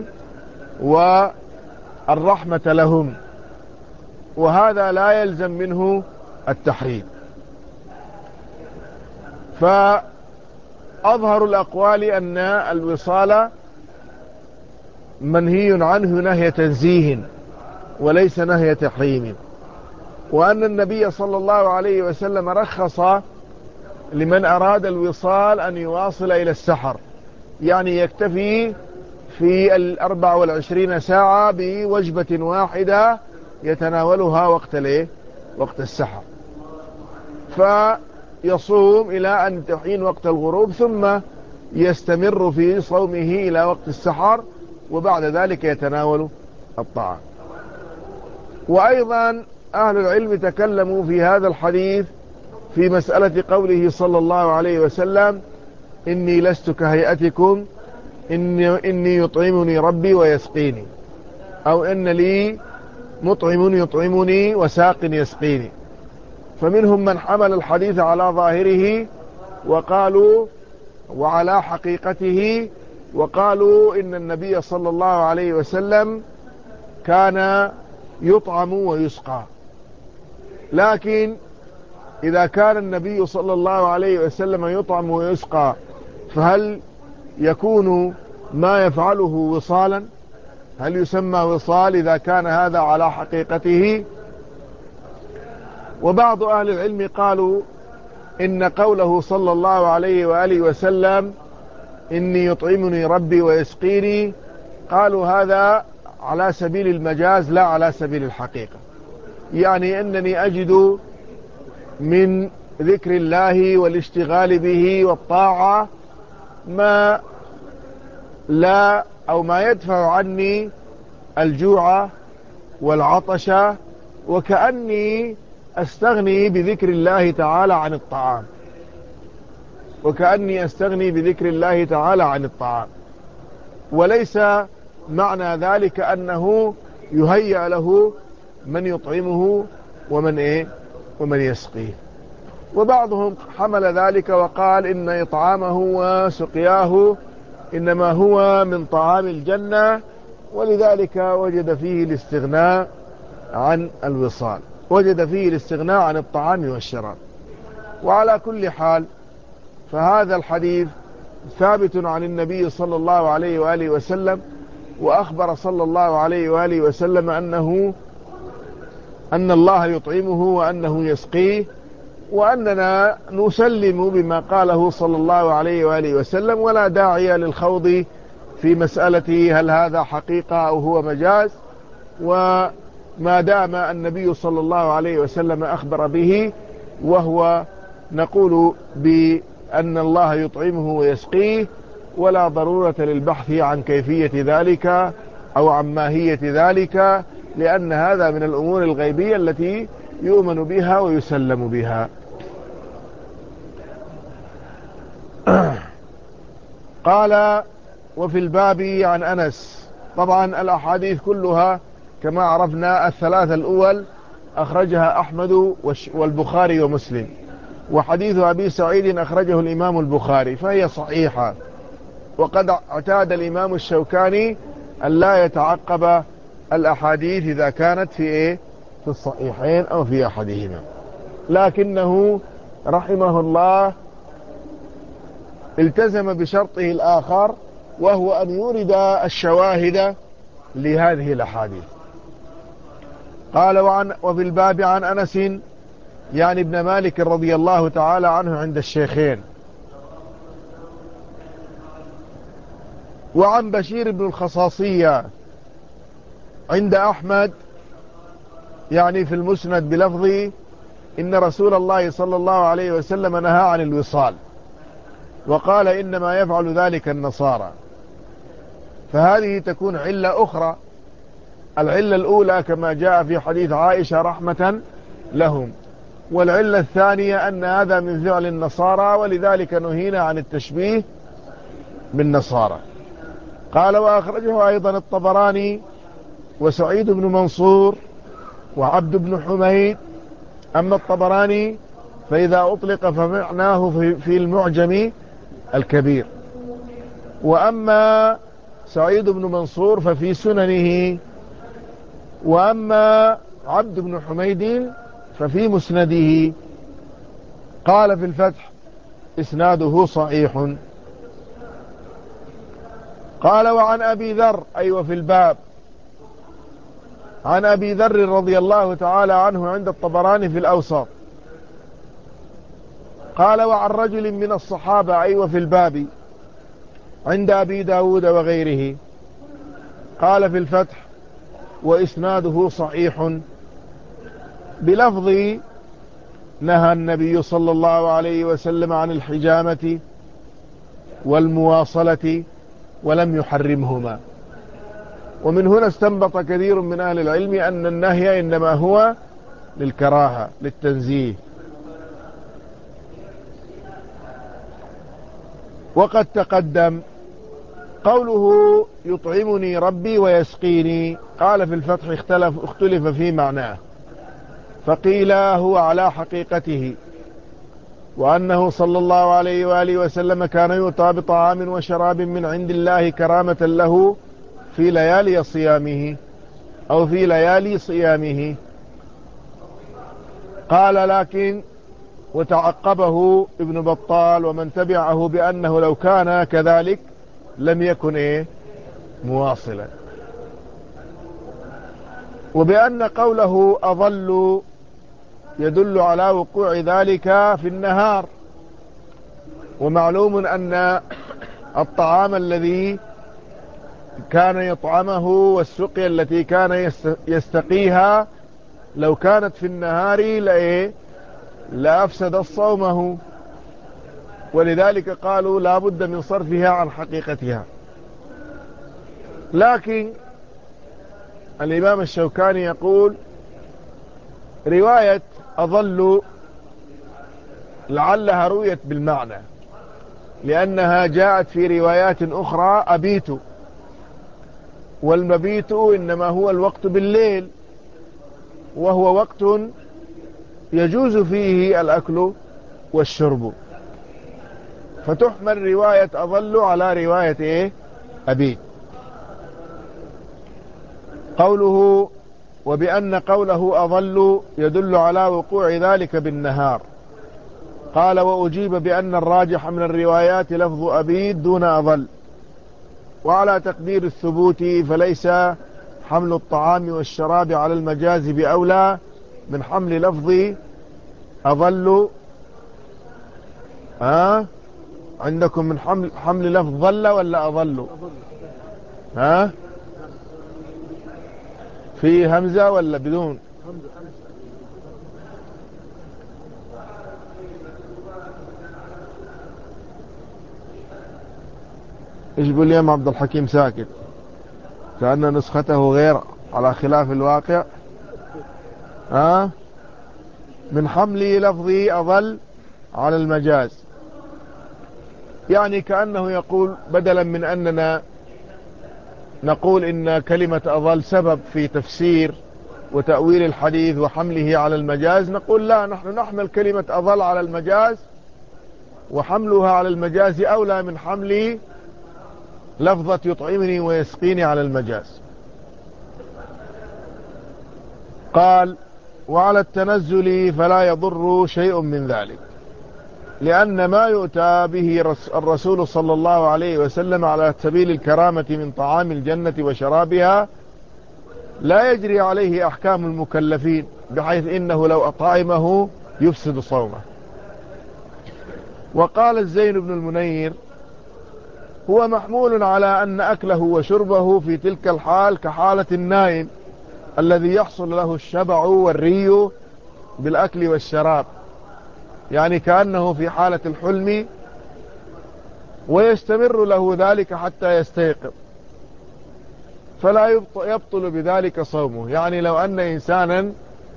والرحمة لهم، وهذا لا يلزم منه التحريم. فأظهر الأقوال أن الوصال منهي عنه نهي تنزيه وليس نهي تحريم، وأن النبي صلى الله عليه وسلم رخص لمن أراد الوصال أن يواصل إلى السحر، يعني يكتفي في الأربع والعشرين ساعة بوجبة واحدة يتناولها وقت الايه وقت السحر، فيصوم إلى أن تحين وقت الغروب، ثم يستمر في صومه إلى وقت السحر، وبعد ذلك يتناول الطعام. وأيضا أهل العلم تكلموا في هذا الحديث في مسألة قوله صلى الله عليه وسلم: إني لست كهيئتكم إني, إني يطعمني ربي ويسقيني، أو إن لي مطعم يطعمني وساق يسقيني. فمنهم من حمل الحديث على ظاهره وقالوا وعلى حقيقته، وقالوا إن النبي صلى الله عليه وسلم كان يطعم ويسقى. لكن إذا كان النبي صلى الله عليه وسلم يطعم ويسقى، فهل يكون ما يفعله وصالا؟ هل يسمى وصال إذا كان هذا على حقيقته؟ وبعض أهل العلم قالوا إن قوله صلى الله عليه وآله وسلم: إني يطعمني ربي ويسقيني، قالوا هذا على سبيل المجاز لا على سبيل الحقيقة، يعني أنني أجد من ذكر الله والاشتغال به والطاعة ما لا أو ما يدفع عني الجوع والعطش، وكأني أستغني بذكر الله تعالى عن الطعام وكأني أستغني بذكر الله تعالى عن الطعام وليس معنى ذلك أنه يهيأ له من يطعمه ومن إيه ومن يسقيه. وبعضهم حمل ذلك وقال إن إطعامه وسقياه إنما هو من طعام الجنة، ولذلك وجد فيه الاستغناء عن الوصال، وجد فيه الاستغناء عن الطعام والشراب. وعلى كل حال فهذا الحديث ثابت عن النبي صلى الله عليه وآله وسلم، وأخبر صلى الله عليه وآله وسلم أنه أن الله يطعمه وأنه يسقيه، وأننا نسلم بما قاله صلى الله عليه وآله وسلم، ولا داعي للخوض في مسألة هل هذا حقيقة أو هو مجاز. وما دام النبي صلى الله عليه وسلم أخبر به، وهو نقول بأن الله يطعمه ويسقيه، ولا ضرورة للبحث عن كيفية ذلك أو عن ماهية ذلك، لأن هذا من الأمور الغيبية التي يؤمن بها ويسلم بها. قال: وفي الباب عن أنس. طبعا الأحاديث كلها كما عرفنا الثلاثة الأول أخرجها أحمد والبخاري ومسلم، وحديث أبي سعيد أخرجه الإمام البخاري، فهي صحيحة. وقد اعتاد الإمام الشوكاني أن لا يتعقب الأحاديث إذا كانت في إيه في الصحيحين أو في أحدهما، لكنه رحمه الله التزم بشرطه الآخر، وهو أن يورد الشواهد لهذه الأحاديث. قال: وعن وفي الباب عن أنس يعني ابن مالك رضي الله تعالى عنه عند الشيخين، وعن بشير بن الخصاصية عند أحمد يعني في المسند بلفظ: إن رسول الله صلى الله عليه وسلم نهى عن الوصال، وقال إنما يفعل ذلك النصارى. فهذه تكون علة أخرى. العلة الأولى كما جاء في حديث عائشة رحمة لهم، والعلة الثانية أن هذا من فعل النصارى، ولذلك نهينا عن التشبيه بالنصارى. قال: وأخرجه أيضا الطبراني وسعيد بن منصور وعبد بن حميد. أما الطبراني فإذا أطلق فمعناه في المعجم الكبير، وأما سعيد بن منصور ففي سننه، وأما عبد بن حميد ففي مسنده. قال في الفتح: إسناده صحيح. قال: وعن أبي ذر أي وفي الباب عن أبي ذر رضي الله تعالى عنه عند الطبراني في الأوسط. قال: وعن رجل من الصحابة أي وفي الباب عند أبي داود وغيره. قال في الفتح: وإسناده صحيح بلفظ: نهى النبي صلى الله عليه وسلم عن الحجامة والمواصلة ولم يحرمهما. ومن هنا استنبط كثير من أهل العلم أن النهي إنما هو للكراهة، للتنزيه. وقد تقدم قوله: يطعمني ربي ويسقيني، قال في الفتح: اختلف, اختلف في معناه، فقيل هو على حقيقته، وأنه صلى الله عليه وآله وسلم كان يؤتى بطعام وشراب من عند الله كرامة له في ليالي صيامه أو في ليالي صيامه. قال لكن وتعقبه ابن بطال ومن تبعه بأنه لو كان كذلك لم يكن إيه مواصلا، وبأن قوله أظل يدل على وقوع ذلك في النهار. ومعلوم أن الطعام الذي كان يطعمه والسقيا التي كان يستقيها لو كانت في النهار لإيه لأفسد صومه، ولذلك قالوا لا بد من صرفها عن حقيقتها. لكن الإمام الشوكاني يقول: رواية أظل لعلها رويت بالمعنى، لأنها جاءت في روايات أخرى أبيت، والمبيت إنما هو الوقت بالليل، وهو وقت يجوز فيه الأكل والشرب، فتحمل رواية أظل على رواية إيه أبيت. قوله: وبأن قوله أظل يدل على وقوع ذلك بالنهار. قال: وأجيب بأن الراجح من الروايات لفظ أبيت دون أظل، وعلى تقدير الثبوت فليس حمل الطعام والشراب على المجاز بأولى من حمل لفظ أظل. ها عندكم من حمل حمل لفظ ظل ولا أظل؟ ها في همزة ولا بدون؟ ايش بيقول اليوم عبد الحكيم ساكت كأن نسخته غير على خلاف الواقع. ها من حمل لفظ أظل على المجاز، يعني كأنه يقول بدلا من أننا نقول إن كلمة أظل سبب في تفسير وتأويل الحديث وحمله على المجاز، نقول لا، نحن نحمل كلمة أظل على المجاز، وحملها على المجاز أولى من حمل لفظة يطعمني ويسقيني على المجاز. قال: وعلى التنزل فلا يضر شيء من ذلك، لأن ما يؤتى به الرسول صلى الله عليه وسلم على سبيل الكرامة من طعام الجنة وشرابها لا يجري عليه أحكام المكلفين، بحيث إنه لو أطعمه يفسد صومه. وقال الزين بن المنير: هو محمول على أن أكله وشربه في تلك الحال كحالة النائم الذي يحصل له الشبع والري بالأكل والشراب، يعني كأنه في حالة الحلم ويستمر له ذلك حتى يستيقظ، فلا يبطل بذلك صومه. يعني لو أن إنسانا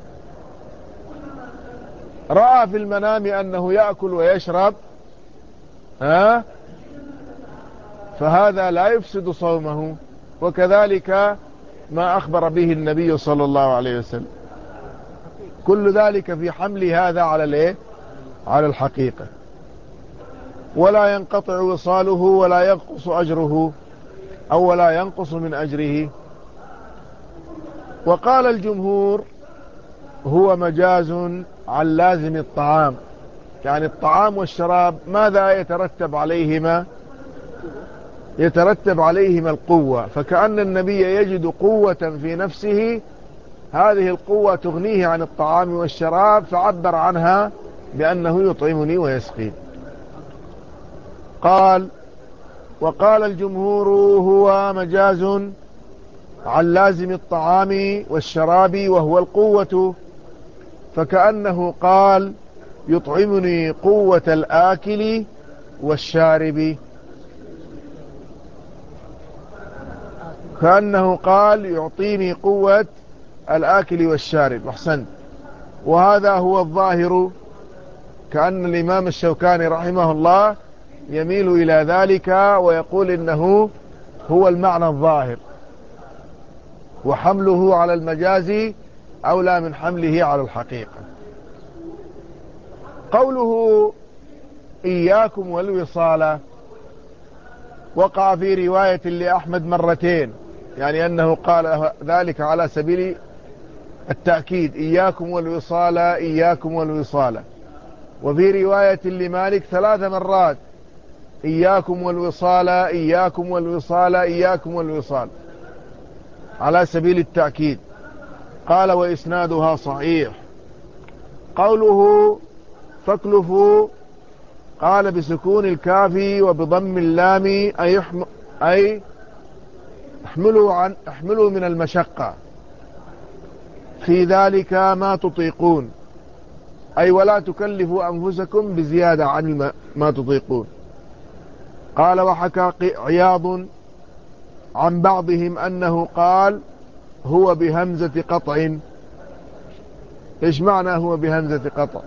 رأى في المنام أنه يأكل ويشرب ها فهذا لا يفسد صومه، وكذلك ما أخبر به النبي صلى الله عليه وسلم. كل ذلك في حمل هذا على الايه على الحقيقة، ولا ينقطع وصاله ولا ينقص أجره أو ولا ينقص من أجره. وقال الجمهور: هو مجاز عن لازم الطعام، يعني الطعام والشراب ماذا يترتب عليهما؟ يترتب عليهما القوة، فكأن النبي يجد قوة في نفسه، هذه القوة تغنيه عن الطعام والشراب، فعبر عنها بأنه يطعمني ويسقين. قال: وقال الجمهور: هو مجاز عن لازم الطعام والشراب وهو القوة، فكأنه قال يطعمني قوة الآكل والشارب، كأنه قال يعطيني قوة الآكل والشارب. أحسنت. وهذا هو الظاهر، كأن الإمام الشوكاني رحمه الله يميل إلى ذلك ويقول إنه هو المعنى الظاهر، وحمله على المجاز أولى من حمله على الحقيقة. قوله إياكم والوصال وقع في رواية لأحمد مرتين، يعني أنه قال ذلك على سبيل التأكيد، إياكم والوصال إياكم والوصال. وفي رواية لمالك ثلاث مرات، إياكم والوصال إياكم والوصال إياكم والوصال، على سبيل التأكيد. قال وإسنادها صحيح. قوله فاكلفوا قال بسكون الكاف وبضم اللام، أي, أي احملوا, عن احملوا من المشقة في ذلك ما تطيقون، أي ولا تكلفوا أنفسكم بزيادة عن ما تطيقون. قال وحكى عياض عن بعضهم أنه قال هو بهمزة قطع. إيش معنى هو بهمزة قطع؟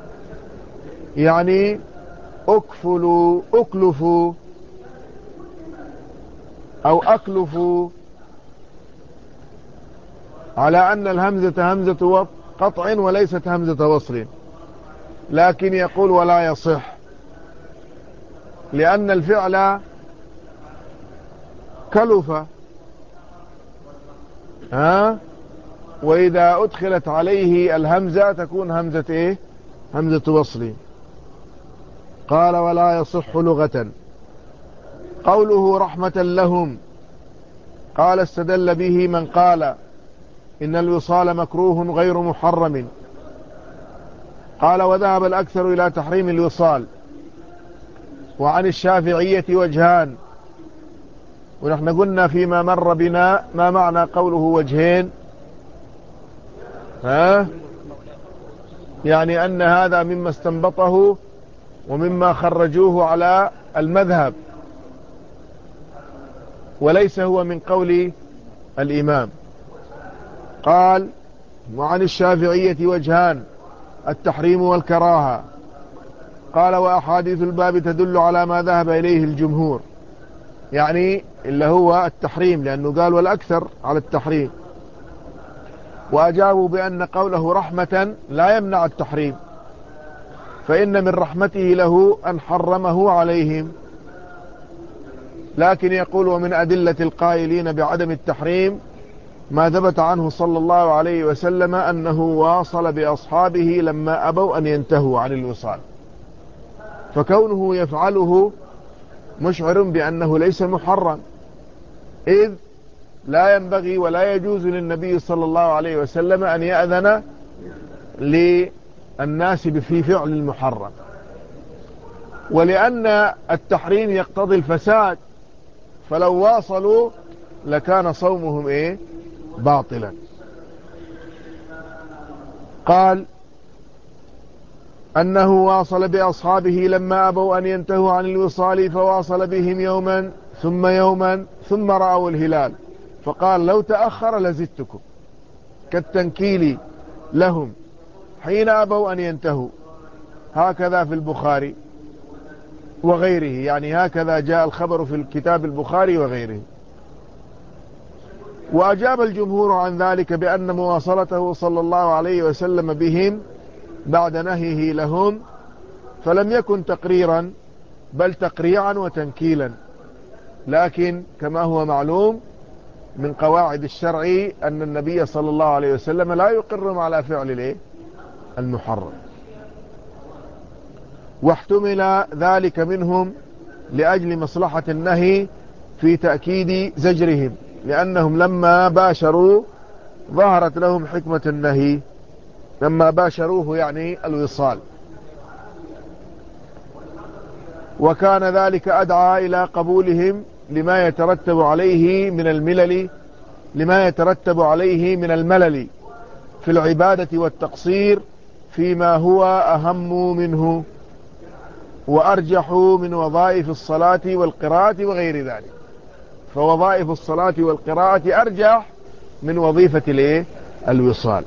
يعني أكفلوا أكلفوا أو أكلفوا، على أن الهمزة همزة قطع وليست همزة وصل، لكن يقول ولا يصح، لأن الفعل كلف، ها، وإذا أدخلت عليه الهمزة تكون همزة إيه؟ همزة وصل. قال ولا يصح لغة. قوله رحمة لهم قال استدل به من قال إن الوصال مكروه غير محرم. قال وذهب الأكثر إلى تحريم الوصال، وعن الشافعية وجهان. ونحن قلنا فيما مر بنا ما معنى قوله وجهين، ها؟ يعني أن هذا مما استنبطه ومما خرجوه على المذهب، وليس هو من قول الإمام. قال وعن الشافعية وجهان، التحريم والكراهة. قال وأحاديث الباب تدل على ما ذهب إليه الجمهور، يعني اللي هو التحريم، لأنه قال والأكثر على التحريم. وأجابوا بأن قوله رحمة لا يمنع التحريم، فإن من رحمته له أن حرمه عليهم. لكن يقول ومن أدلة القائلين بعدم التحريم ما ثبت عنه صلى الله عليه وسلم أنه واصل بأصحابه لما أبوا أن ينتهوا عن الوصال، فكونه يفعله مشعر بأنه ليس محرم، إذ لا ينبغي ولا يجوز للنبي صلى الله عليه وسلم أن يأذن للناس في فعل المحرم، ولأن التحريم يقتضي الفساد، فلو واصلوا لكان صومهم إيه؟ باطلا. قال أنه واصل بأصحابه لما أبوا أن ينتهوا عن الوصال، فواصل بهم يوما ثم يوما ثم رأوا الهلال، فقال لو تأخر لزدتكم، كالتنكيل لهم حين أبوا أن ينتهوا. هكذا في البخاري وغيره، يعني هكذا جاء الخبر في الكتاب البخاري وغيره. وأجاب الجمهور عن ذلك بأن مواصلته صلى الله عليه وسلم بهم بعد نهيه لهم فلم يكن تقريرا بل تقريعا وتنكيلا، لكن كما هو معلوم من قواعد الشرع أن النبي صلى الله عليه وسلم لا يقرهم على فعل المحرم. واحتمل ذلك منهم لأجل مصلحة النهي في تأكيد زجرهم، لأنهم لما باشروا ظهرت لهم حكمة النهي، لما باشروه يعني الوصال، وكان ذلك أدعى إلى قبولهم لما يترتب عليه من الملل لما يترتب عليه من الملل في العبادة والتقصير فيما هو أهم منه وأرجح من وظائف الصلاة والقراءة وغير ذلك. فوظائف الصلاة والقراءة أرجح من وظيفة الايه الوصال.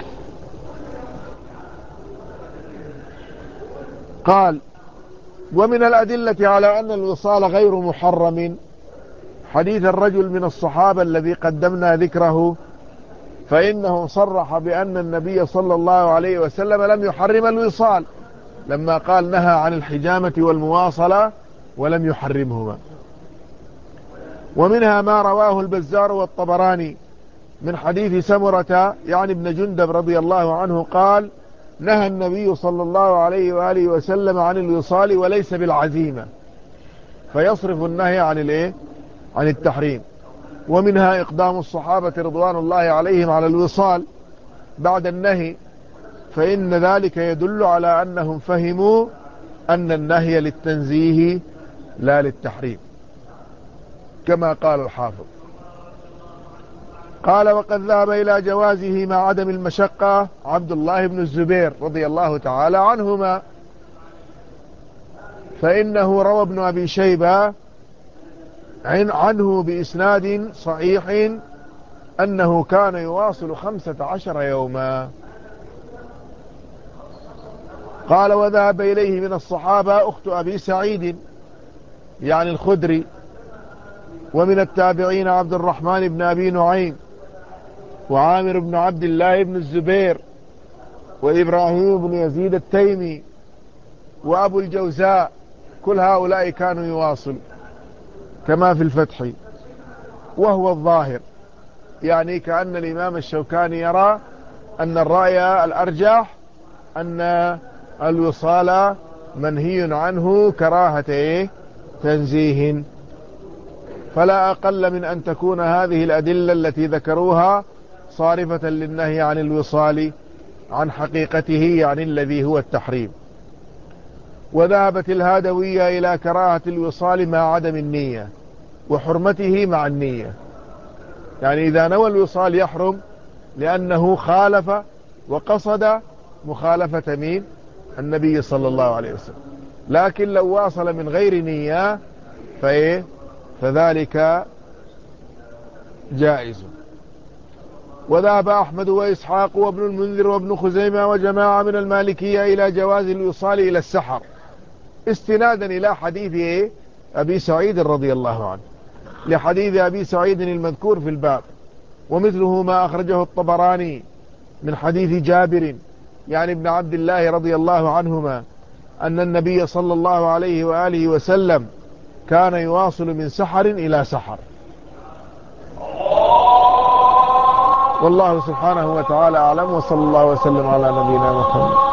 قال: ومن الأدلة على أن الوصال غير محرم حديث الرجل من الصحابة الذي قدمنا ذكره، فإنه صرح بأن النبي صلى الله عليه وسلم لم يحرم الوصال لما قال نهى عن الحجامة والمواصلة ولم يحرمهما. ومنها ما رواه البزار والطبراني من حديث سمرة يعني ابن جندب رضي الله عنه قال: نهى النبي صلى الله عليه وآله وسلم عن الوصال وليس بالعزيمة، فيصرف النهي عن الايه عن التحريم. ومنها إقدام الصحابة رضوان الله عليهم على الوصال بعد النهي، فإن ذلك يدل على أنهم فهموا أن النهي للتنزيه لا للتحريم كما قال الحافظ. قال: وقد ذهب إلى جوازه مع عدم المشقة عبد الله بن الزبير رضي الله تعالى عنهما، فإنه روى ابن أبي شيبة عنه بإسناد صحيح أنه كان يواصل خمسة عشر يوما. قال: وذهب إليه من الصحابة أخت أبي سعيد يعني الخدري، ومن التابعين عبد الرحمن بن أبي نعيم وعامر بن عبد الله بن الزبير وإبراهيم بن يزيد التيمي وأبو الجوزاء، كل هؤلاء كانوا يواصل كما في الفتح. وهو الظاهر يعني كأن الإمام الشوكاني يرى أن الرأي الأرجح أن الوصال منهي عنه كراهة تنزيه، فلا أقل من أن تكون هذه الأدلة التي ذكروها صارفة للنهي عن الوصال عن حقيقته يعني الذي هو التحريم. وذهبت الهادوية إلى كراهة الوصال مع عدم النية وحرمته مع النية، يعني إذا نوى الوصال يحرم لأنه خالف وقصد مخالفة مين؟ النبي صلى الله عليه وسلم. لكن لو واصل من غير نية فإيه؟ فذلك جائز. وذهب أحمد وإسحاق وابن المنذر وابن خزيمة وجماعة من المالكية إلى جواز الوصال إلى السحر استنادا إلى حديث إيه؟ أبي سعيد رضي الله عنه، لحديث أبي سعيد المذكور في الباب. ومثله ما أخرجه الطبراني من حديث جابر يعني ابن عبد الله رضي الله عنهما أن النبي صلى الله عليه وآله وسلم كان يواصل من سحر إلى سحر. والله سبحانه وتعالى أعلم، وصلى الله وسلم على نبينا محمد.